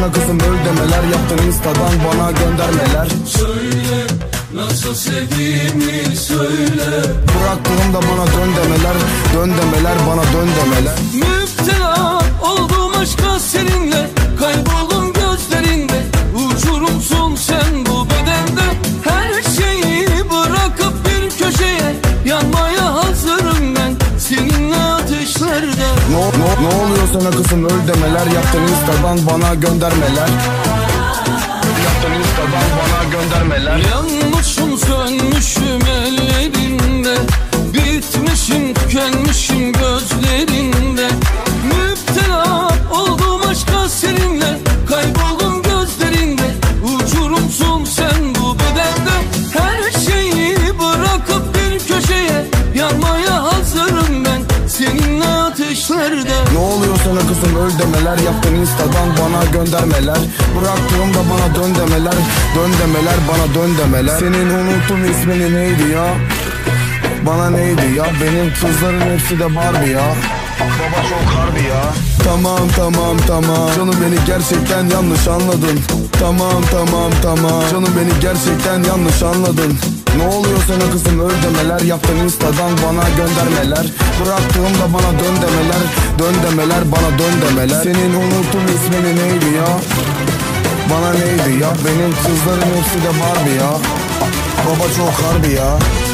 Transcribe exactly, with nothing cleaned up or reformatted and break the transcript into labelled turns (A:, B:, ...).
A: sana kızım öl demeler, yaptın instadan bana göndermeler.
B: Söyle nasıl sevdiğimi söyle.
A: Bıraktığımda bana dön demeler, dön demeler, bana dön demeler.
B: Müptela oldum aşka seninle, kayboldum gözlerinde. Uçurumsun sen bu bedende, her şeyi bırakıp bir köşeye yanmaya hazırım ben seninle ateşlerde.
A: Ne, ne, ne oluyor sana kızım öl demeler, yaptın instadan bana göndermeler. Yaptın instadan bana göndermeler.
B: Yanmışım sönmüşüm ellerinde, bitmişim tükenmişim gözlerinde. Müptela oldum aşka seninle, kayboldum gözlerinde. Uçurumsun sen bu bedende, her şeyi bırakıp bir köşeye yanmaya hazırım ben seninle ateşlerde.
A: Ne oluyor sana kızım öl demeler, yaptın instadan bana göndermeler. Bıraktığımda bana dön demeler, dön demeler, bana dön demeler. Senin unuttum ismini neydi ya? Bana neydi ya? Benim kızların hepsi de Barbie ya. Baba çok harbi ya. Tamam tamam tamam, canım beni gerçekten yanlış anladın. Tamam tamam tamam, canım beni gerçekten yanlış anladın. Ne oluyor sana kızım öl demeler, yaptın instadan bana göndermeler. Bıraktığımda bana dön demeler, dön demeler, bana dön demeler. Senin unuttum ismini neydi ya? Bana neydi ya? Benim kızların hepsi de Barbie ya. Baba çok harbi ya.